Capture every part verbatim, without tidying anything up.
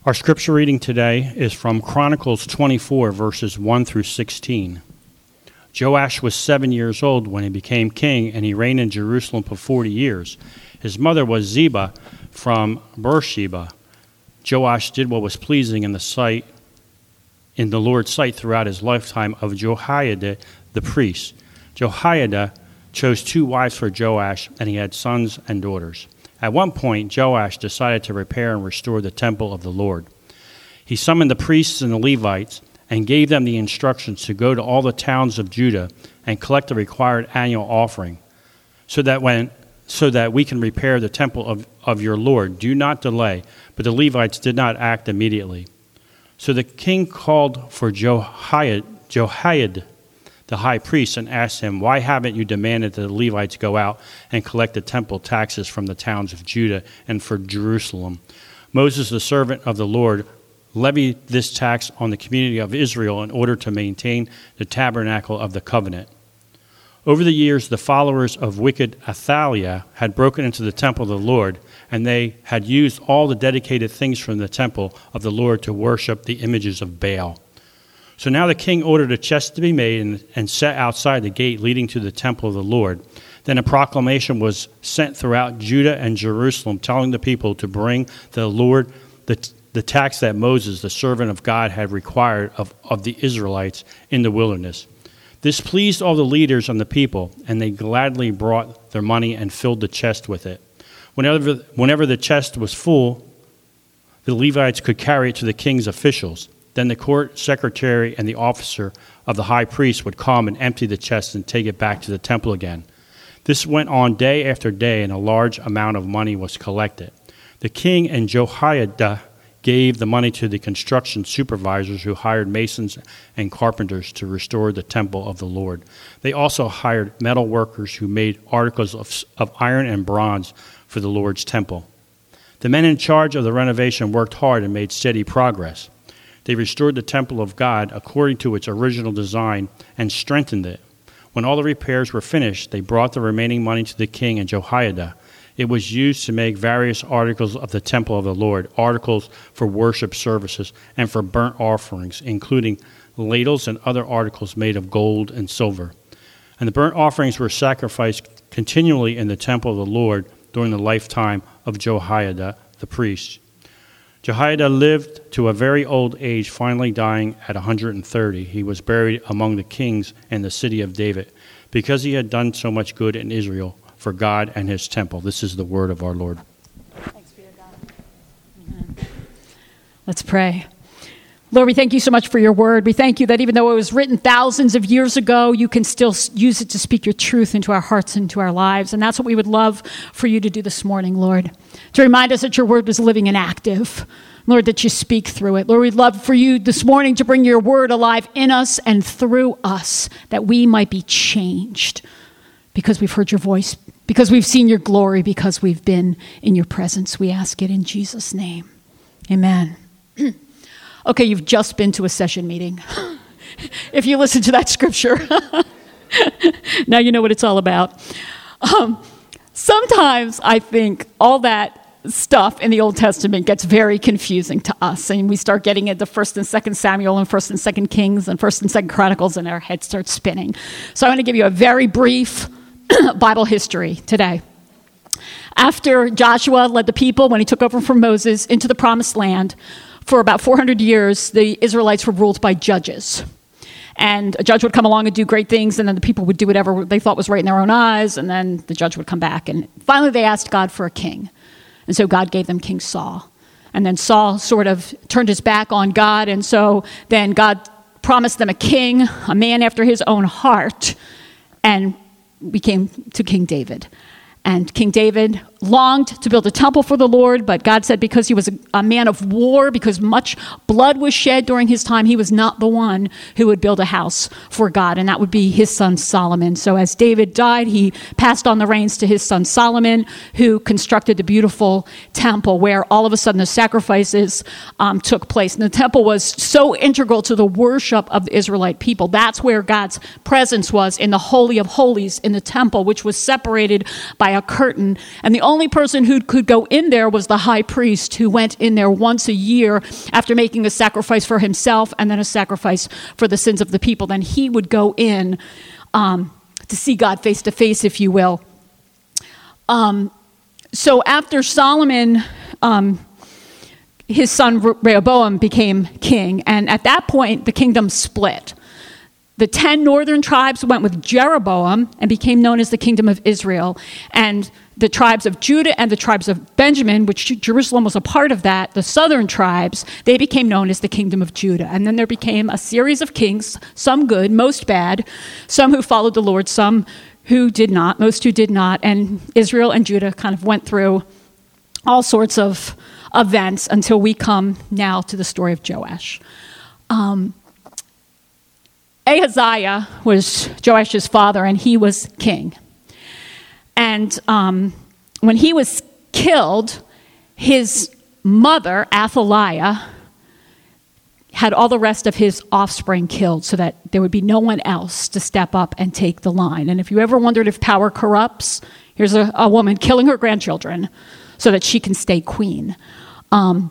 Our scripture reading today is from Chronicles twenty-four, verses one through sixteen. Joash was seven years old when he became king, and he reigned in Jerusalem for forty years. His mother was Ziba from Beersheba. Joash did what was pleasing in the sight, in the Lord's sight throughout his lifetime of Jehoiada the priest. Jehoiada chose two wives for Joash, and he had sons and daughters. At one point, Joash decided to repair and restore the temple of the Lord. He summoned the priests and the Levites and gave them the instructions to go to all the towns of Judah and collect the required annual offering, so that when so that we can repair the temple of, of your Lord. Do not delay. But the Levites did not act immediately. So the king called for Jehoiada, Jehoiada the high priest, and asked him, "Why haven't you demanded that the Levites go out and collect the temple taxes from the towns of Judah and for Jerusalem?" Moses, the servant of the Lord, levied this tax on the community of Israel in order to maintain the tabernacle of the covenant. Over the years, the followers of wicked Athaliah had broken into the temple of the Lord, and they had used all the dedicated things from the temple of the Lord to worship the images of Baal. So now the king ordered a chest to be made and, and set outside the gate leading to the temple of the Lord. Then a proclamation was sent throughout Judah and Jerusalem, telling the people to bring the Lord the, the tax that Moses, the servant of God, had required of, of the Israelites in the wilderness. This pleased all the leaders and the people, and they gladly brought their money and filled the chest with it. Whenever, whenever the chest was full, the Levites could carry it to the king's officials. Then the court secretary and the officer of the high priest would come and empty the chest and take it back to the temple again. This went on day after day, and a large amount of money was collected. The king and Jehoiada gave the money to the construction supervisors who hired masons and carpenters to restore the temple of the Lord. They also hired metal workers who made articles of, of iron and bronze for the Lord's temple. The men in charge of the renovation worked hard and made steady progress. They restored the temple of God according to its original design and strengthened it. When all the repairs were finished, they brought the remaining money to the king and Jehoiada. It was used to make various articles of the temple of the Lord, articles for worship services and for burnt offerings, including ladles and other articles made of gold and silver. And the burnt offerings were sacrificed continually in the temple of the Lord during the lifetime of Jehoiada the priest. Jehoiada lived to a very old age, finally dying at one hundred thirty. He was buried among the kings in the city of David because he had done so much good in Israel for God and his temple. This is the word of our Lord. Thanks be to God. Let's pray. Lord, we thank you so much for your word. We thank you that even though it was written thousands of years ago, you can still use it to speak your truth into our hearts and into our lives. And that's what we would love for you to do this morning, Lord, to remind us that your word is living and active. Lord, that you speak through it. Lord, we'd love for you this morning to bring your word alive in us and through us, that we might be changed because we've heard your voice, because we've seen your glory, because we've been in your presence. We ask it in Jesus' name. Amen. Okay, you've just been to a session meeting. If you listen to that scripture, now you know what it's all about. Um, sometimes I think all that stuff in the Old Testament gets very confusing to us, and we start getting into First and Second Samuel and First and Second Kings and First and Second Chronicles, and our head starts spinning. So I'm going to give you a very brief Bible history today. After Joshua led the people, when he took over from Moses, into the Promised Land, for about four hundred years, the Israelites were ruled by judges. And a judge would come along and do great things, and then the people would do whatever they thought was right in their own eyes, and then the judge would come back. And finally, they asked God for a king. And so God gave them King Saul. And then Saul sort of turned his back on God, and so then God promised them a king, a man after his own heart, and we came to King David. And King David longed to build a temple for the Lord, but God said because he was a, a man of war, because much blood was shed during his time, he was not the one who would build a house for God, and that would be his son Solomon. So as David died, he passed on the reins to his son Solomon, who constructed the beautiful temple where all of a sudden the sacrifices um, took place. And the temple was so integral to the worship of the Israelite people. That's where God's presence was, in the Holy of Holies in the temple, which was separated by a curtain. And the only person who could go in there was the high priest, who went in there once a year after making a sacrifice for himself and then a sacrifice for the sins of the people. Then he would go in um, to see God face to face, if you will. Um, so after Solomon, um, his son Rehoboam became king, and at that point, the kingdom split. The ten northern tribes went with Jeroboam and became known as the kingdom of Israel. And the tribes of Judah and the tribes of Benjamin, which Jerusalem was a part of that, the southern tribes, they became known as the kingdom of Judah. And then there became a series of kings, some good, most bad, some who followed the Lord, some who did not, most who did not. And Israel and Judah kind of went through all sorts of events until we come now to the story of Joash. Um, Ahaziah was Joash's father, and he was king. And um, when he was killed, his mother, Athaliah, had all the rest of his offspring killed so that there would be no one else to step up and take the line. And if you ever wondered if power corrupts, here's a, a woman killing her grandchildren so that she can stay queen. Um,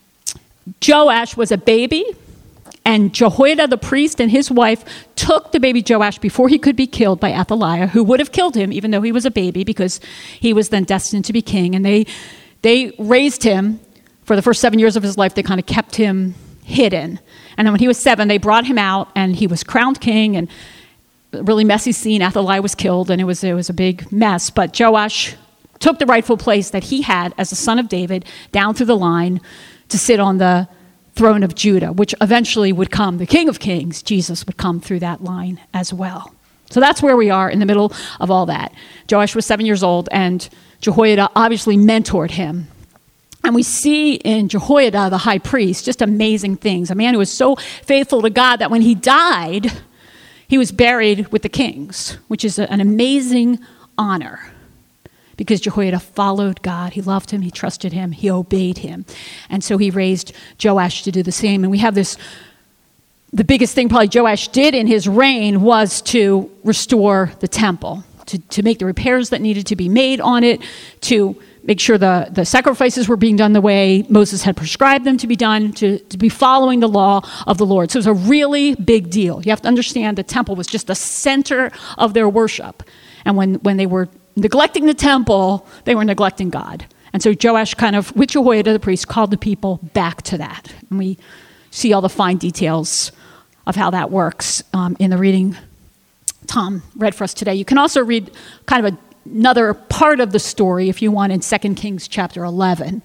Joash was a baby. And Jehoiada the priest and his wife took the baby Joash before he could be killed by Athaliah, who would have killed him even though he was a baby, because he was then destined to be king. And they they raised him for the first seven years of his life. They kind of kept him hidden. And then when he was seven, they brought him out, and he was crowned king. And a really messy scene. Athaliah was killed, and it was it was a big mess. But Joash took the rightful place that he had as the son of David down through the line to sit on the throne of Judah, which eventually would come, the King of Kings, Jesus, would come through that line as well. So that's where we are in the middle of all that. Joash was seven years old, and Jehoiada obviously mentored him. And we see in Jehoiada, the high priest, just amazing things. A man who was so faithful to God that when he died, he was buried with the kings, which is an amazing honor. Because Jehoiada followed God. He loved him. He trusted him. He obeyed him. And so he raised Joash to do the same. And we have this, the biggest thing probably Joash did in his reign was to restore the temple, to, to make the repairs that needed to be made on it, to make sure the, the sacrifices were being done the way Moses had prescribed them to be done, to, to be following the law of the Lord. So it was a really big deal. You have to understand the temple was just the center of their worship. And when, when they were neglecting the temple, they were neglecting God. And so Joash kind of, with Jehoiada the priest, called the people back to that. And we see all the fine details of how that works um, in the reading Tom read for us today. You can also read kind of a, another part of the story, if you want, in Second Kings chapter eleven.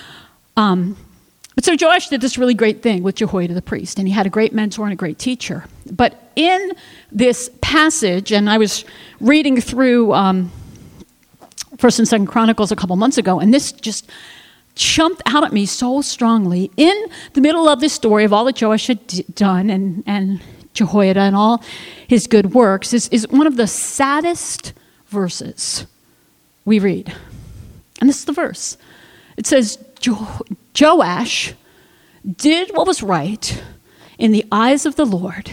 Um, but so Joash did this really great thing with Jehoiada the priest, and he had a great mentor and a great teacher. But in this passage, and I was reading through Um, First and Second Chronicles a couple months ago, and this just jumped out at me so strongly. In the middle of this story of all that Joash had d- done and, and Jehoiada and all his good works is, is one of the saddest verses we read. And this is the verse. It says, jo- Joash did what was right in the eyes of the Lord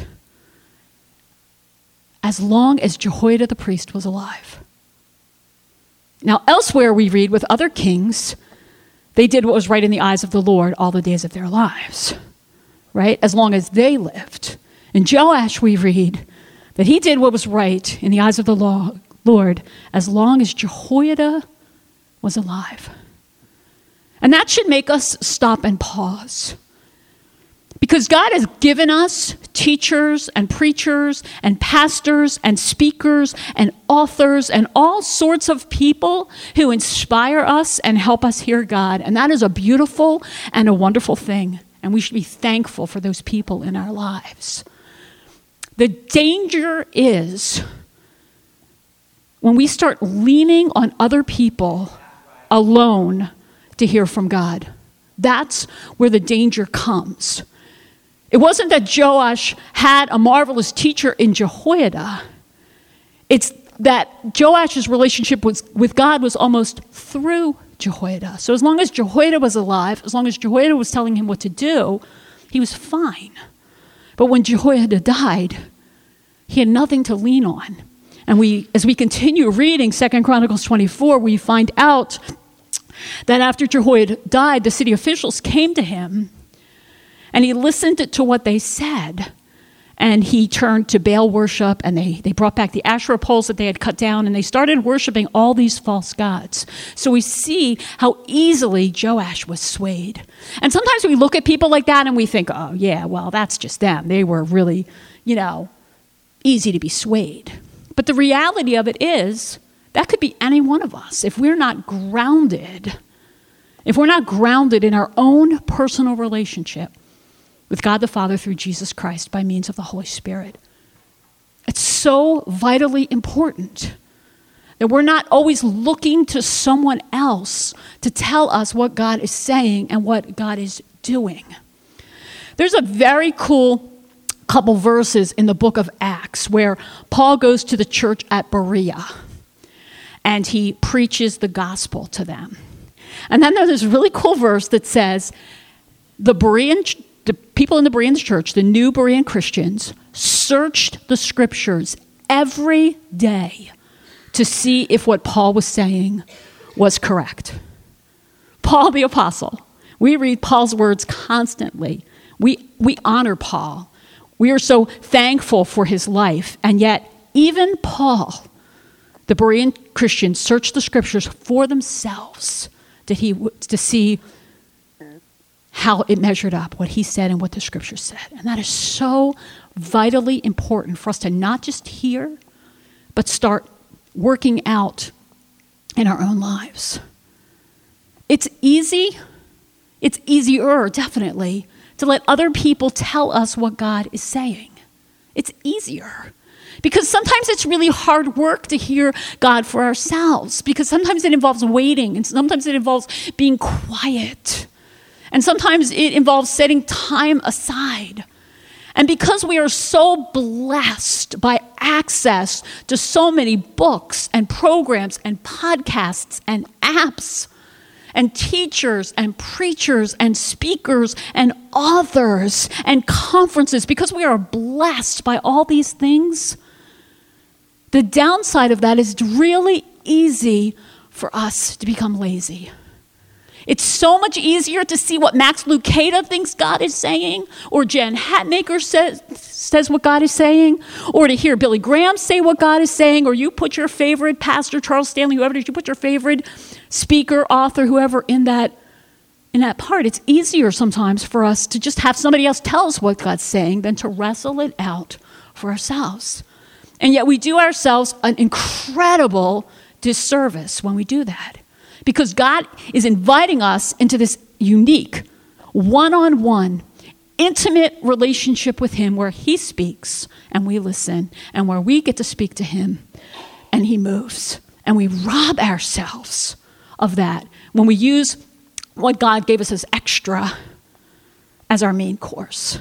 as long as Jehoiada the priest was alive. Now, elsewhere we read with other kings, they did what was right in the eyes of the Lord all the days of their lives, right? As long as they lived. In Joash we read that he did what was right in the eyes of the Lord as long as Jehoiada was alive. And that should make us stop and pause. Because God has given us teachers and preachers and pastors and speakers and authors and all sorts of people who inspire us and help us hear God. And that is a beautiful and a wonderful thing. And we should be thankful for those people in our lives. The danger is when we start leaning on other people alone to hear from God. That's where the danger comes. It wasn't that Joash had a marvelous teacher in Jehoiada. It's that Joash's relationship with, with God was almost through Jehoiada. So as long as Jehoiada was alive, as long as Jehoiada was telling him what to do, he was fine. But when Jehoiada died, he had nothing to lean on. And we, as we continue reading Second Chronicles twenty-four, we find out that after Jehoiada died, the city officials came to him, and he listened to what they said. And he turned to Baal worship, and they, they brought back the Asherah poles that they had cut down, and they started worshiping all these false gods. So we see how easily Joash was swayed. And sometimes we look at people like that, and we think, oh, yeah, well, that's just them. They were really, you know, easy to be swayed. But the reality of it is, that could be any one of us. If we're not grounded, if we're not grounded in our own personal relationship with God the Father through Jesus Christ by means of the Holy Spirit. It's so vitally important that we're not always looking to someone else to tell us what God is saying and what God is doing. There's a very cool couple verses in the book of Acts where Paul goes to the church at Berea and he preaches the gospel to them. And then there's this really cool verse that says, the Berean The people in the Berean church, the new Berean Christians, searched the scriptures every day to see if what Paul was saying was correct. Paul the apostle. We read Paul's words constantly. We, we honor Paul. We are so thankful for his life. And yet, even Paul, the Berean Christians, searched the scriptures for themselves to, he, to see how it measured up, what he said and what the scripture said. And that is so vitally important for us to not just hear, but start working out in our own lives. It's easy, it's easier, definitely, to let other people tell us what God is saying. It's easier. Because sometimes it's really hard work to hear God for ourselves. Because sometimes it involves waiting, and sometimes it involves being quiet. And sometimes it involves setting time aside. And because we are so blessed by access to so many books and programs and podcasts and apps and teachers and preachers and speakers and authors and conferences, because we are blessed by all these things, the downside of that is it's really easy for us to become lazy. It's so much easier to see what Max Lucado thinks God is saying, or Jen Hatmaker says, says what God is saying, or to hear Billy Graham say what God is saying, or you put your favorite pastor, Charles Stanley, whoever it is, you put your favorite speaker, author, whoever in that, in that part. It's easier sometimes for us to just have somebody else tell us what God's saying than to wrestle it out for ourselves. And yet we do ourselves an incredible disservice when we do that. Because God is inviting us into this unique, one-on-one, intimate relationship with him where he speaks and we listen, and where we get to speak to him and he moves. And we rob ourselves of that when we use what God gave us as extra as our main course.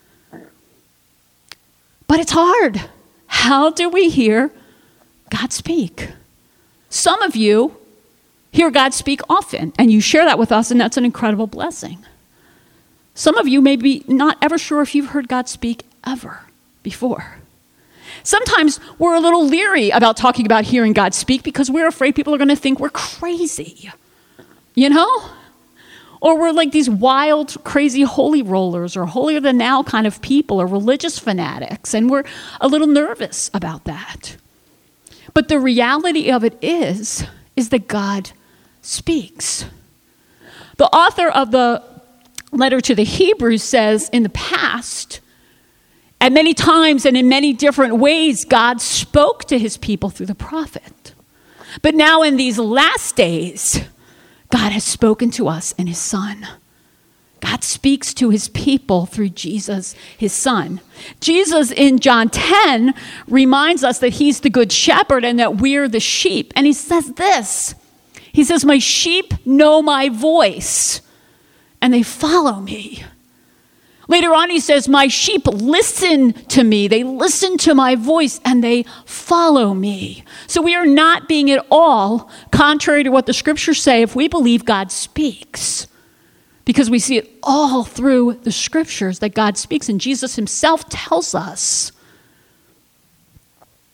But it's hard. How do we hear God speak? Some of you hear God speak often, and you share that with us, and that's an incredible blessing. Some of you may be not ever sure if you've heard God speak ever before. Sometimes we're a little leery about talking about hearing God speak because we're afraid people are going to think we're crazy, you know? Or we're like these wild, crazy holy rollers or holier than thou kind of people or religious fanatics, and we're a little nervous about that. But the reality of it is, is that God speaks. The author of the letter to the Hebrews says in the past, at many times and in many different ways, God spoke to his people through the prophet. But now in these last days, God has spoken to us in his Son. God speaks to his people through Jesus, his Son. Jesus in John ten reminds us that he's the good shepherd and that we're the sheep. And he says this, he says, my sheep know my voice and they follow me. Later on, he says, my sheep listen to me. They listen to my voice and they follow me. So we are not being at all contrary to what the scriptures say if we believe God speaks. Because we see it all through the scriptures that God speaks. And Jesus himself tells us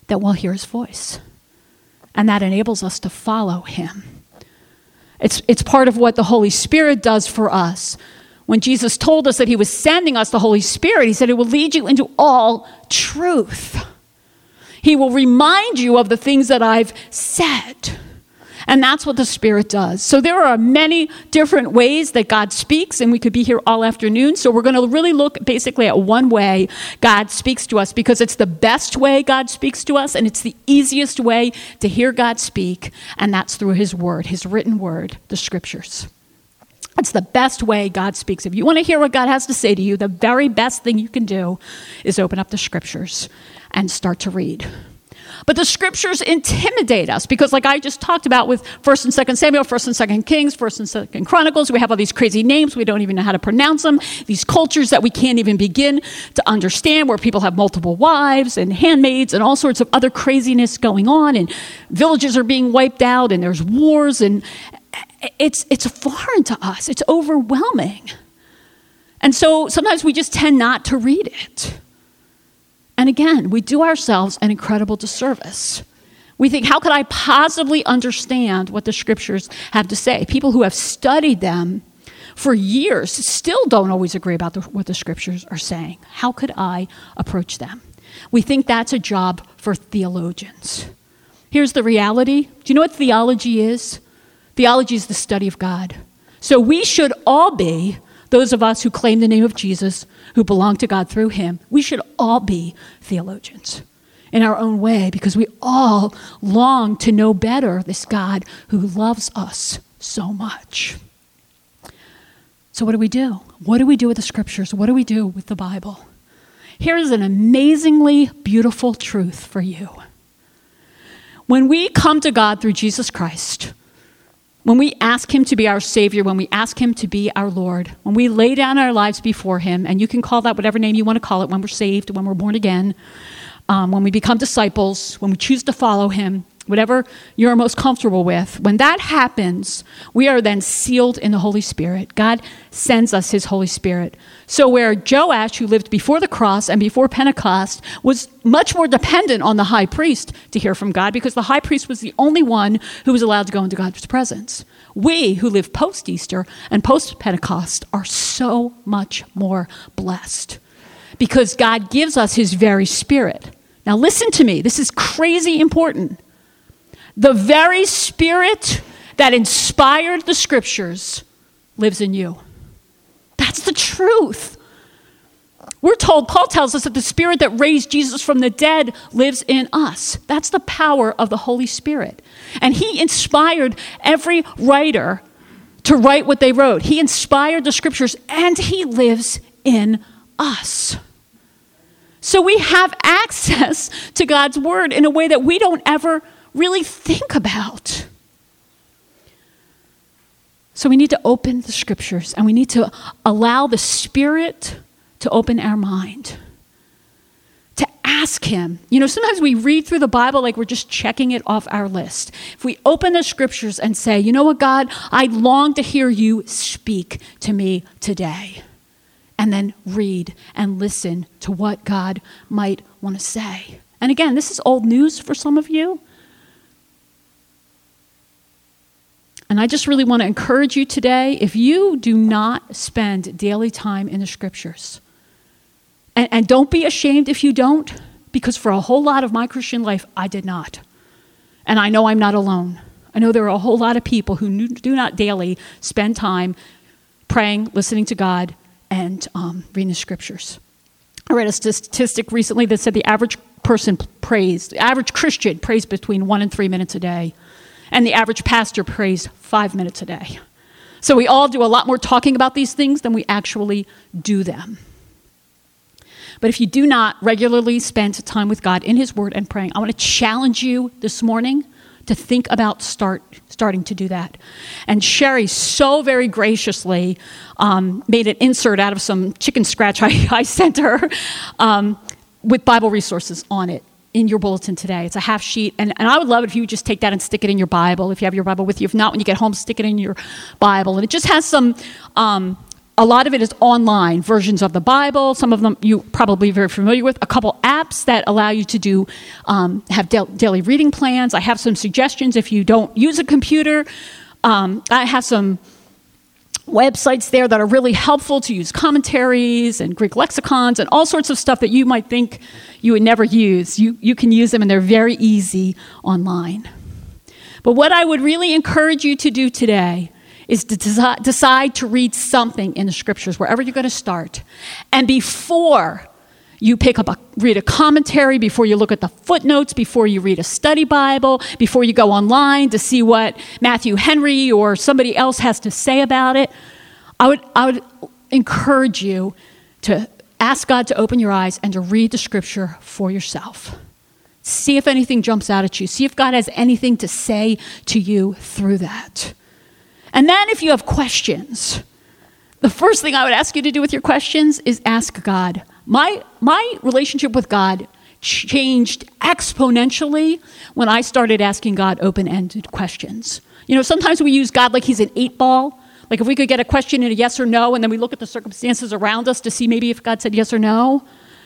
that we'll hear his voice. And that enables us to follow him. It's, it's part of what the Holy Spirit does for us. When Jesus told us that he was sending us the Holy Spirit, he said it will lead you into all truth. He will remind you of the things that I've said. And that's what the Spirit does. So there are many different ways that God speaks, and we could be here all afternoon. So we're going to really look basically at one way God speaks to us, because it's the best way God speaks to us, and it's the easiest way to hear God speak, and that's through his word, his written word, the scriptures. It's the best way God speaks. If you want to hear what God has to say to you, the very best thing you can do is open up the scriptures and start to read. But the scriptures intimidate us because, like I just talked about with First and Second Samuel, First and Second Kings, First and Second Chronicles, we have all these crazy names. We don't even know how to pronounce them. These cultures that we can't even begin to understand, where people have multiple wives and handmaids and all sorts of other craziness going on, and villages are being wiped out, and there's wars, and it's it's foreign to us. It's overwhelming. And so sometimes we just tend not to read it. And again, we do ourselves an incredible disservice. We think, how could I possibly understand what the scriptures have to say? People who have studied them for years still don't always agree about the, what the scriptures are saying. How could I approach them? We think that's a job for theologians. Here's the reality. Do you know what theology is? Theology is the study of God. So we should all be, those of us who claim the name of Jesus, who belong to God through him, we should all be theologians in our own way, because we all long to know better this God who loves us so much. So what do we do? What do we do with the scriptures? What do we do with the Bible? Here's an amazingly beautiful truth for you. When we come to God through Jesus Christ, when we ask him to be our Savior, when we ask him to be our Lord, when we lay down our lives before him, and you can call that whatever name you want to call it, when we're saved, when we're born again, um, when we become disciples, when we choose to follow him, whatever you're most comfortable with, when that happens, we are then sealed in the Holy Spirit. God sends us his Holy Spirit. So where Joash, who lived before the cross and before Pentecost, was much more dependent on the high priest to hear from God, because the high priest was the only one who was allowed to go into God's presence. We who live post-Easter and post-Pentecost are so much more blessed, because God gives us his very Spirit. Now listen to me. This is crazy important. The very Spirit that inspired the scriptures lives in you. That's the truth. We're told, Paul tells us that the Spirit that raised Jesus from the dead lives in us. That's the power of the Holy Spirit. And he inspired every writer to write what they wrote. He inspired the scriptures, and he lives in us. So we have access to God's word in a way that we don't ever really think about. So we need to open the scriptures, and we need to allow the Spirit to open our mind, to ask him. You know, sometimes we read through the Bible like we're just checking it off our list. If we open the scriptures and say, you know what, God, I long to hear you speak to me today, and then read and listen to what God might want to say. And again, this is old news for some of you. And I just really want to encourage you today, if you do not spend daily time in the scriptures, and, and don't be ashamed if you don't, because for a whole lot of my Christian life, I did not. And I know I'm not alone. I know there are a whole lot of people who do not daily spend time praying, listening to God, and um, reading the scriptures. I read a statistic recently that said the average person prays, the average Christian prays between one and three minutes a day. And the average pastor prays five minutes a day. So we all do a lot more talking about these things than we actually do them. But if you do not regularly spend time with God in his word and praying, I want to challenge you this morning to think about start starting to do that. And Sherry so very graciously um, made an insert out of some chicken scratch I, I sent her um, with Bible resources on it in your bulletin today. It's a half sheet, and, and I would love it if you would just take that and stick it in your Bible, if you have your Bible with you. If not, when you get home, stick it in your Bible. And it just has some um, a lot of it is online, versions of the Bible. Some of them you probably very familiar with. A couple apps that allow you to do um, have da- daily reading plans. I have some suggestions if you don't use a computer. Um, I have some websites there that are really helpful to use commentaries and Greek lexicons and all sorts of stuff that you might think you would never use. You, you can use them, and they're very easy online. But what I would really encourage you to do today is to deci- decide to read something in the scriptures, wherever you're going to start. And before you pick up a, read a commentary, before you look at the footnotes, before you read a study Bible, before you go online to see what Matthew Henry or somebody else has to say about it, I would, I would encourage you to ask God to open your eyes and to read the scripture for yourself. See if anything jumps out at you. See if God has anything to say to you through that. And then if you have questions, the first thing I would ask you to do with your questions is ask God. My, my relationship with God changed exponentially when I started asking God open-ended questions. You know, sometimes we use God like he's an eight ball. Like if we could get a question in a yes or no, and then we look at the circumstances around us to see maybe if God said yes or no.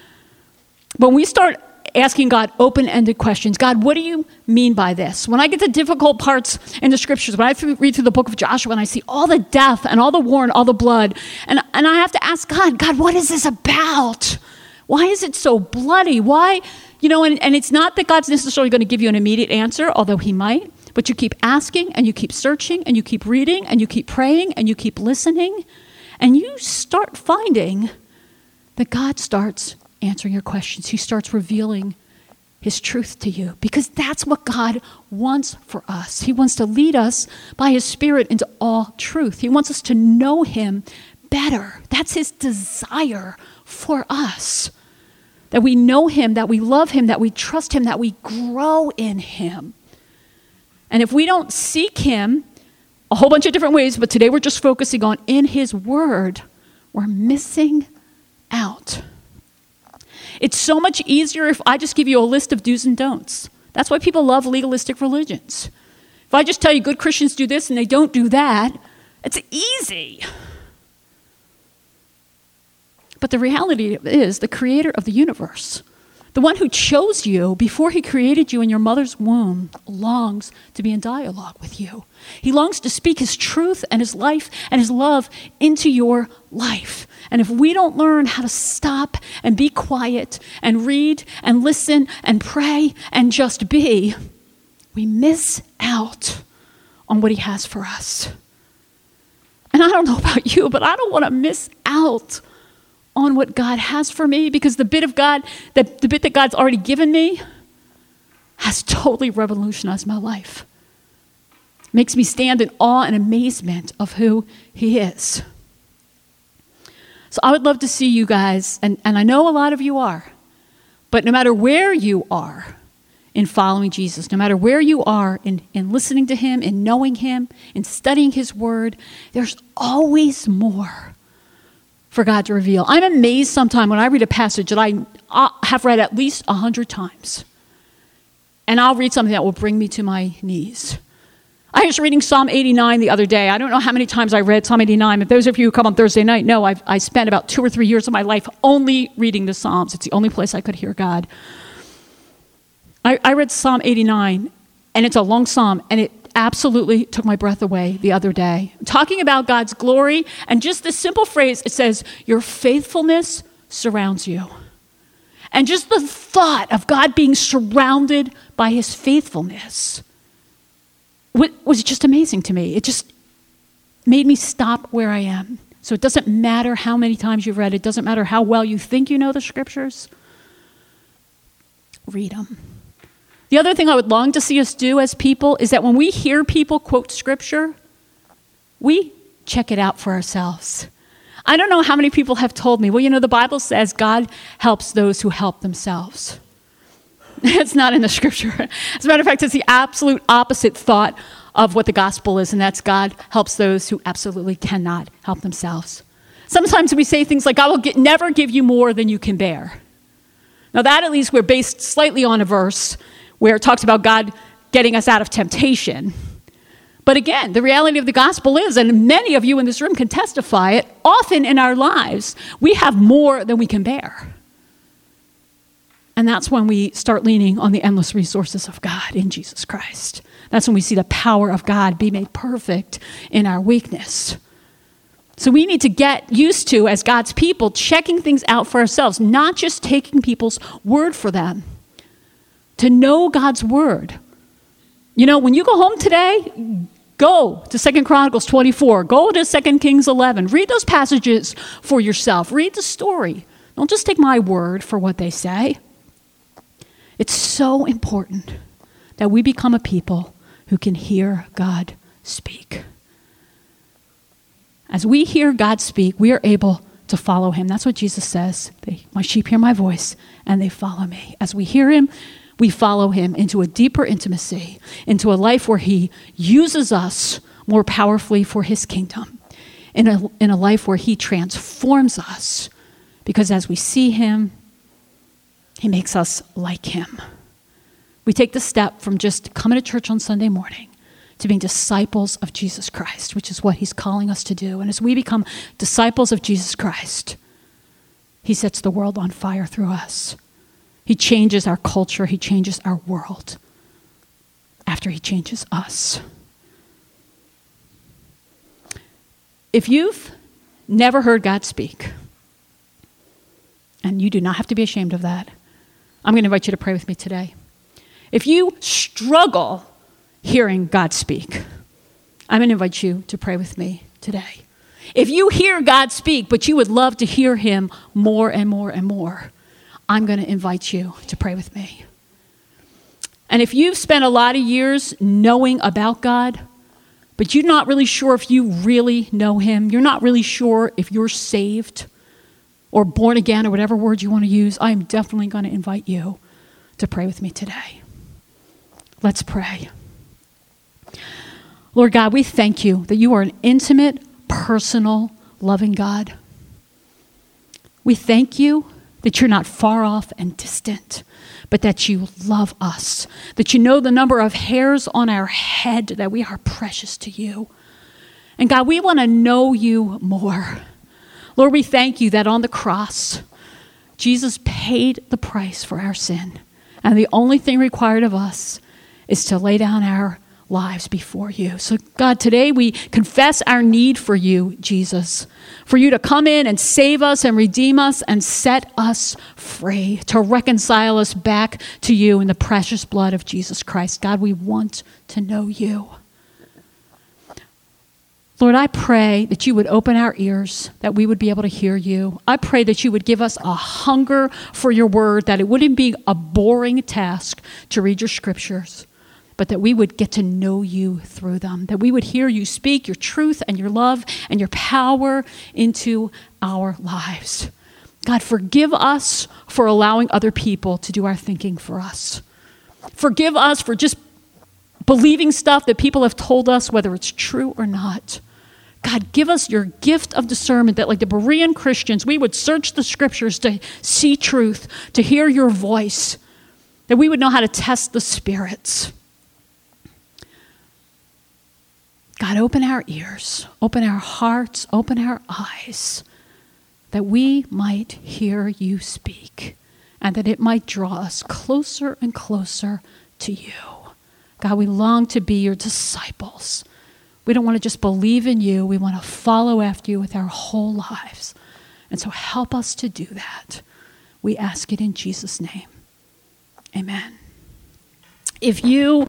But when we start asking God open-ended questions. God, what do you mean by this? When I get to difficult parts in the scriptures, when I th- read through the book of Joshua and I see all the death and all the war and all the blood, and, and I have to ask God, God, what is this about? Why is it so bloody? Why, you know, and, and it's not that God's necessarily going to give you an immediate answer, although he might, but you keep asking and you keep searching and you keep reading and you keep praying and you keep listening, and you start finding that God starts answering your questions. He starts revealing his truth to you, because that's what God wants for us. He wants to lead us by his Spirit into all truth. He wants us to know him better. That's his desire for us, that we know him, that we love him, that we trust him, that we grow in him. And if we don't seek him a whole bunch of different ways, but today we're just focusing on in his word, we're missing out. It's so much easier if I just give you a list of do's and don'ts. That's why people love legalistic religions. If I just tell you good Christians do this and they don't do that, it's easy. But the reality is the creator of the universe, the one who chose you before he created you in your mother's womb, longs to be in dialogue with you. He longs to speak his truth and his life and his love into your life. And if we don't learn how to stop and be quiet and read and listen and pray and just be, we miss out on what he has for us. And I don't know about you, but I don't want to miss out on what God has for me, because the bit of God, that the bit that God's already given me has totally revolutionized my life. Makes me stand in awe and amazement of who he is. So I would love to see you guys, and, and I know a lot of you are, but no matter where you are in following Jesus, no matter where you are in, in listening to him, in knowing him, in studying his word, there's always more for God to reveal. I'm amazed sometimes when I read a passage that I have read at least a hundred times, and I'll read something that will bring me to my knees. I was reading Psalm eighty-nine the other day. I don't know how many times I read Psalm eighty-nine. If those of you who come on Thursday night know, I've, I spent about two or three years of my life only reading the Psalms. It's the only place I could hear God. I, I read Psalm eighty-nine, and it's a long psalm, and it absolutely took my breath away the other day. Talking about God's glory, and just this simple phrase, it says, your faithfulness surrounds you. And just the thought of God being surrounded by his faithfulness was just amazing to me. It just made me stop where I am. So it doesn't matter how many times you've read it. It doesn't matter how well you think you know the scriptures. Read them. The other thing I would long to see us do as people is that when we hear people quote scripture, we check it out for ourselves. I don't know how many people have told me, well, you know, the Bible says God helps those who help themselves. It's not in the scripture. As a matter of fact, it's the absolute opposite thought of what the gospel is, and that's God helps those who absolutely cannot help themselves. Sometimes we say things like, God will get, never give you more than you can bear. Now that at least we're based slightly on a verse where it talks about God getting us out of temptation. But again, the reality of the gospel is, and many of you in this room can testify it, often in our lives, we have more than we can bear. And that's when we start leaning on the endless resources of God in Jesus Christ. That's when we see the power of God be made perfect in our weakness. So we need to get used to, as God's people, checking things out for ourselves, not just taking people's word for them. To know God's word. You know, when you go home today, go to Second Chronicles twenty-four. Go to Second Kings eleven. Read those passages for yourself. Read the story. Don't just take my word for what they say. It's so important that we become a people who can hear God speak. As we hear God speak, we are able to follow him. That's what Jesus says. They, my sheep hear my voice, and they follow me. As we hear him, we follow him into a deeper intimacy, into a life where he uses us more powerfully for his kingdom, in a, in a life where he transforms us, because as we see him, he makes us like him. We take the step from just coming to church on Sunday morning to being disciples of Jesus Christ, which is what he's calling us to do. And as we become disciples of Jesus Christ, he sets the world on fire through us. He changes our culture. He changes our world after he changes us. If you've never heard God speak, and you do not have to be ashamed of that, I'm going to invite you to pray with me today. If you struggle hearing God speak, I'm going to invite you to pray with me today. If you hear God speak, but you would love to hear him more and more and more, I'm going to invite you to pray with me. And if you've spent a lot of years knowing about God, but you're not really sure if you really know him, you're not really sure if you're saved or born again or whatever word you want to use, I am definitely going to invite you to pray with me today. Let's pray. Lord God, we thank you that you are an intimate, personal, loving God. We thank you that you're not far off and distant, but that you love us, that you know the number of hairs on our head, that we are precious to you. And God, we want to know you more. Lord, we thank you that on the cross, Jesus paid the price for our sin. And the only thing required of us is to lay down our lives before you. So God, today we confess our need for you, Jesus, for you to come in and save us and redeem us and set us free, to reconcile us back to you in the precious blood of Jesus Christ. God, we want to know you. Lord, I pray that you would open our ears, that we would be able to hear you. I pray that you would give us a hunger for your word, that it wouldn't be a boring task to read your scriptures, but that we would get to know you through them, that we would hear you speak your truth and your love and your power into our lives. God, forgive us for allowing other people to do our thinking for us. Forgive us for just believing stuff that people have told us, whether it's true or not. God, give us your gift of discernment that, like the Berean Christians, we would search the scriptures to see truth, to hear your voice, that we would know how to test the spirits. God, open our ears, open our hearts, open our eyes, that we might hear you speak, and that it might draw us closer and closer to you. God, we long to be your disciples. We don't want to just believe in you. We want to follow after you with our whole lives. And so help us to do that. We ask it in Jesus' name. Amen. If you